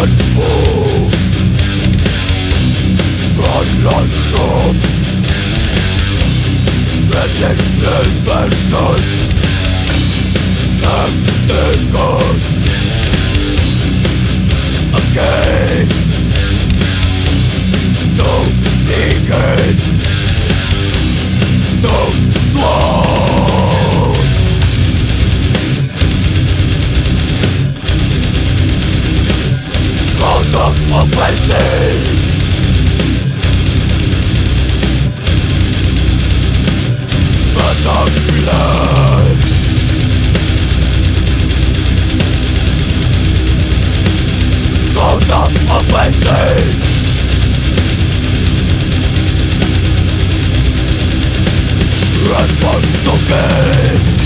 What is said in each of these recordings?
fool. Run, run. Resignal person. Nothing good. Again. Don't begin. Don't go. Out of blessing. But of blood. Out of blessing. Respond to me.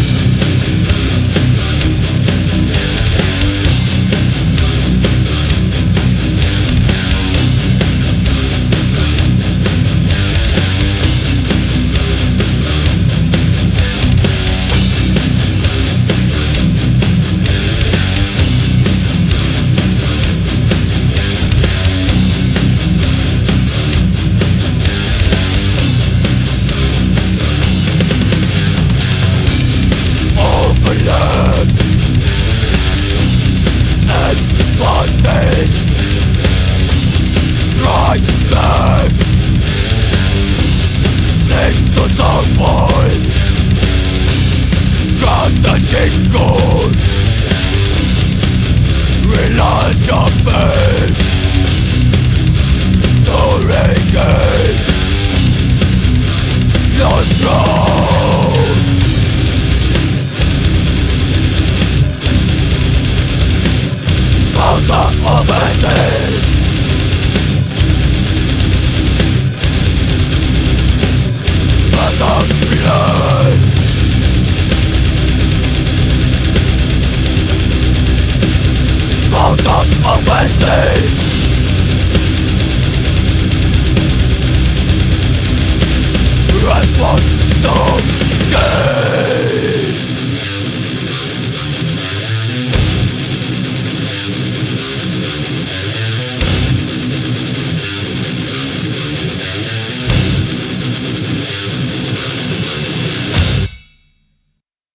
Bondage. Right back. Sing to someone. From the jingle. Realize the pain. No reggae. No strong. Out of blessing.